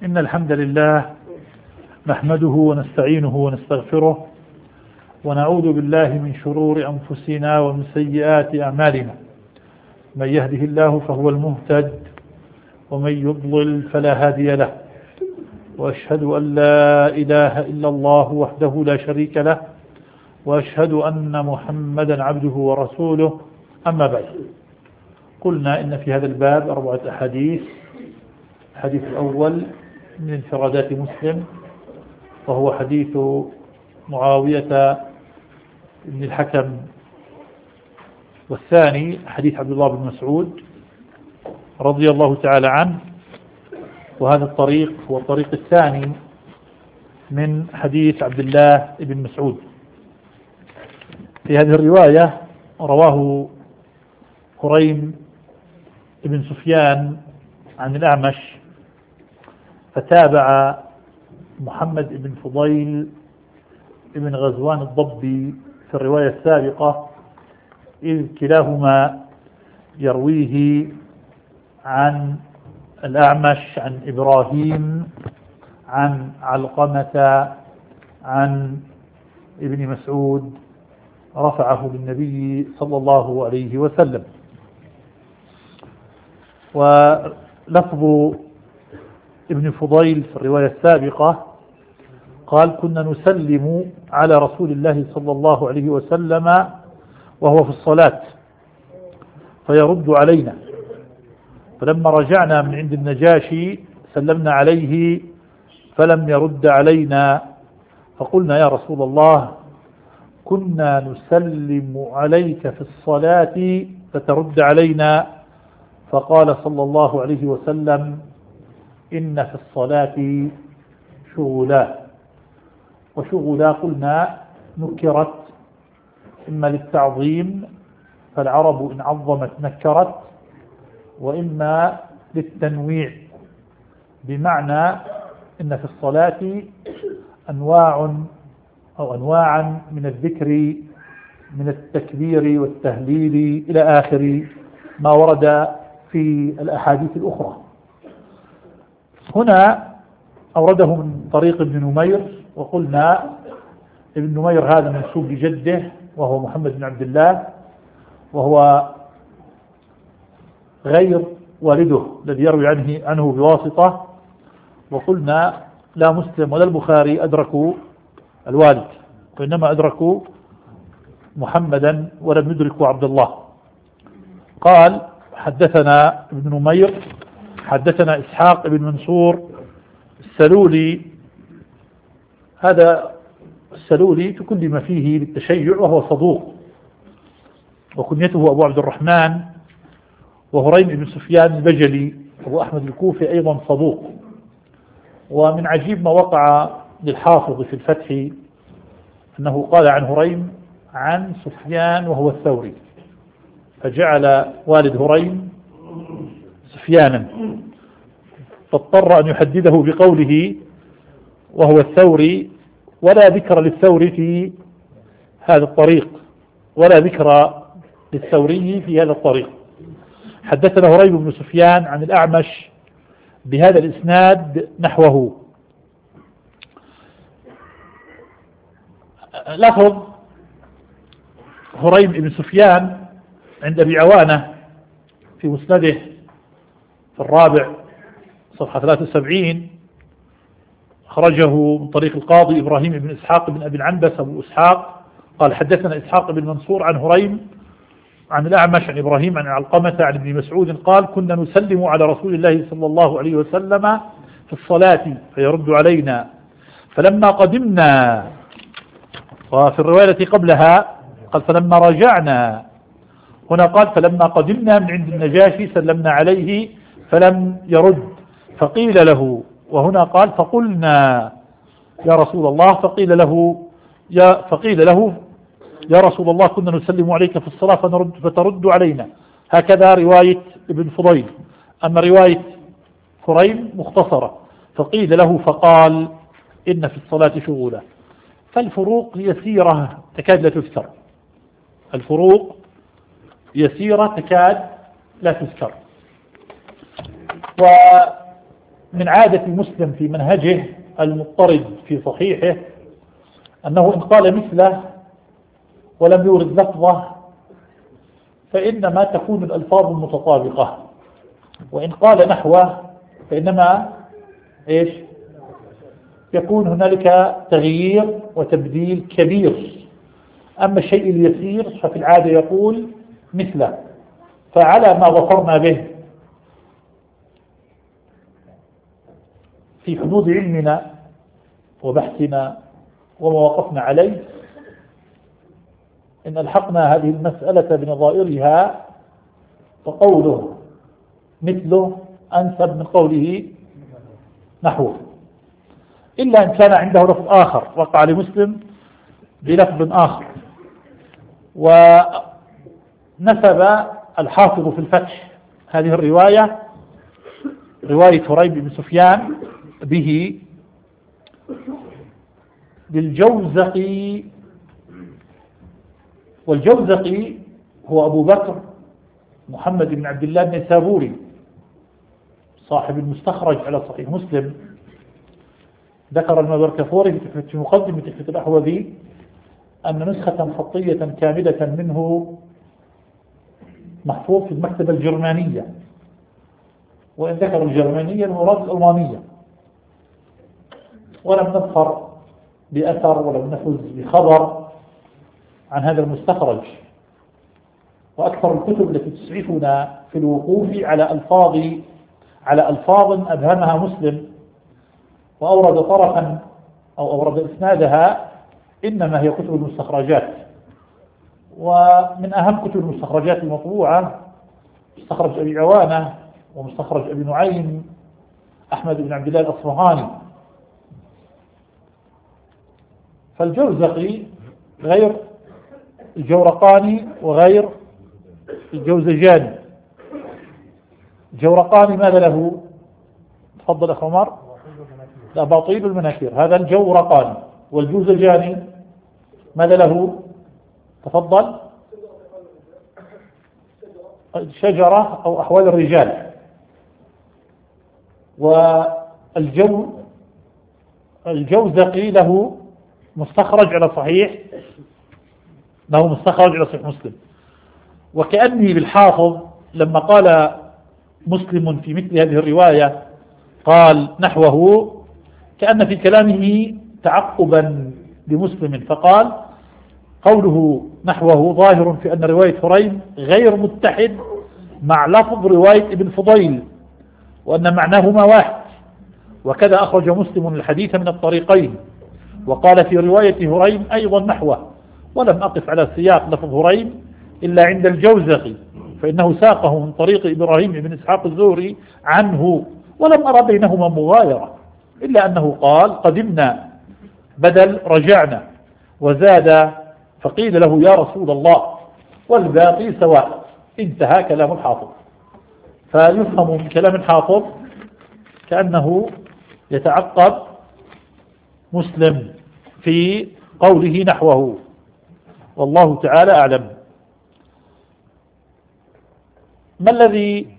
إن الحمد لله نحمده ونستعينه ونستغفره ونعوذ بالله من شرور أنفسنا ومن سيئات أعمالنا. من يهده الله فهو المهتد ومن يضلل فلا هادي له، وأشهد أن لا إله إلا الله وحده لا شريك له، وأشهد أن محمدا عبده ورسوله. أما بعد، قلنا إن في هذا الباب 4 أحاديث. الحديث الأول من انفرادات مسلم، وهو حديث معاوية بن الحكم، والثاني حديث عبد الله بن مسعود رضي الله تعالى عنه، وهذا الطريق هو الطريق الثاني من حديث عبد الله بن مسعود. في هذه الرواية رواه هريم بن سفيان عن الأعمش، فتابع محمد بن فضيل بن غزوان الضبي في الرواية السابقة، إذ كلاهما يرويه عن الأعمش عن إبراهيم عن علقمة عن ابن مسعود رفعه للنبي صلى الله عليه وسلم. ولفظ ابن فضيل في الرواية السابقة قال: كنا نسلم على رسول الله صلى الله عليه وسلم وهو في الصلاة فيرد علينا، فلما رجعنا من عند النجاشي سلمنا عليه فلم يرد علينا، فقلنا: يا رسول الله، كنا نسلم عليك في الصلاة فترد علينا، فقال صلى الله عليه وسلم: إن في الصلاة شغلا. وشغلا قلنا نكرت إما للتعظيم، فالعرب إن عظمت نكرت، وإما للتنويع، بمعنى إن في الصلاة أنواعا من الذكر، من التكبير والتهليل إلى آخر ما ورد في الأحاديث الأخرى. هنا أورده من طريق ابن نمير، وقلنا ابن نمير هذا منسوب لجده وهو محمد بن عبد الله، وهو غير والده الذي يروي عنه بواسطة. وقلنا لا مسلم ولا البخاري أدركوا الوالد، وإنما أدركوا محمدا ولم يدركوا عبد الله. قال: حدثنا ابن نمير حدثنا إسحاق بن منصور السلولي. هذا السلولي تكلم فيه للتشيع، وهو صدوق، وكنيته أبو عبد الرحمن. وهريم بن سفيان البجلي أبو أحمد الكوفي أيضا صدوق. ومن عجيب ما وقع للحافظ في الفتح أنه قال عن هريم عن سفيان وهو الثوري، فجعل والد هريم سفيانا، فاضطر أن يحدده بقوله وهو الثوري، ولا ذكر للثوري في هذا الطريق، ولا ذكر للثوري في هذا الطريق. حدثنا هريم بن سفيان عن الأعمش بهذا الإسناد نحوه. لفظ هريم بن سفيان عند أبي عوانة في مسنده في الرابع صفحة 73، خرجه من طريق القاضي إبراهيم بن إسحاق بن أبي العنبس أبو إسحاق قال: حدثنا إسحاق بن منصور عن هريم عن الأعمش عن إبراهيم عن علقمة عن ابن مسعود قال: كنا نسلم على رسول الله صلى الله عليه وسلم في الصلاة فيرد علينا، فلما قدمنا. وفي الرواية التي قبلها قال: فلما رجعنا. هنا قال: فلما قدمنا من عند النجاشي سلمنا عليه فلم يرد، فقيل له. وهنا قال: فقلنا يا رسول الله، فقيل له يا رسول الله، كنا نسلم عليك في الصلاة فترد علينا. هكذا رواية ابن فضيل. أما رواية هريم مختصرة: فقيل له فقال: إن في الصلاة شغولا. فالفروق يسيرة تكاد لا تذكر، الفروق يسيرة تكاد لا تذكر. من عادة مسلم في منهجه المضطرد في صحيحه أنه إن قال مثله ولم يورد لفظه فإنما تكون الألفاظ متطابقة، وإن قال نحوه فإنما إيش يكون هنالك تغيير وتبديل كبير. أما الشيء اليسير ففي العادة يقول مثله. فعلى ما ظفرنا به في حدود علمنا وبحثنا وما وقفنا عليه، إن ألحقنا هذه المسألة بنظائرها، فقوله مثله أنسب من قوله نحوه، إلا إن كان عنده لفظ آخر وقع لمسلم بلفظ آخر. ونسب الحافظ في الفتح هذه الرواية، رواية هريب بن سفيان به، للجوزقي، والجوزقي هو أبو بكر محمد بن عبد الله النسابوري صاحب المستخرج على صحيح مسلم. ذكر المبركفوري في مقدمة تحفة الأحوذي أن نسخة خطية كاملة منه محفوظ في المكتبة الجرمانية، وإن ذكر الجرمانية المراد الألمانية، ولم نظفر بأثر ولم نفز بخبر عن هذا المستخرج. وأكثر الكتب التي تسعفنا في الوقوف على ألفاظ أبهمها مسلم وأورد طرفا أو أورد إسنادها إنما هي كتب المستخرجات. ومن أهم كتب المستخرجات المطبوعة مستخرج أبي عوانة ومستخرج أبي نعيم أحمد بن عبد الله الأصفهاني. فالجوزقي غير الجورقاني وغير الجوزجاني. الجورقاني ماذا له؟ تفضل أخ عمر. لا، باطيل المناكير، هذا الجورقاني. والجوزجاني ماذا له؟ تفضل. شجرة أو أحوال الرجال. والجوزقي له مستخرج على صحيح مسلم. وكأني بالحافظ لما قال مسلم في مثل هذه الرواية قال نحوه، كأن في كلامه تعقبا لمسلم، فقال قوله نحوه ظاهر في أن رواية هريم غير متحد مع لفظ رواية ابن فضيل، وأن معناهما واحد. وكذا أخرج مسلم الحديث من الطريقين، وقال في رواية هريم أيضا نحوه. ولم أقف على سياق لفظ هريم إلا عند الجوزقي، فإنه ساقه من طريق إبراهيم بن إسحاق الزهري عنه، ولم أرى بينهما مغايرة، إلا أنه قال قدمنا بدل رجعنا، وزاد فقيل له يا رسول الله، والباقي سواء. انتهى كلام الحافظ. فيفهم من كلام الحافظ كأنه يتعقب مسلم في قوله نحوه، والله تعالى أعلم. ما الذي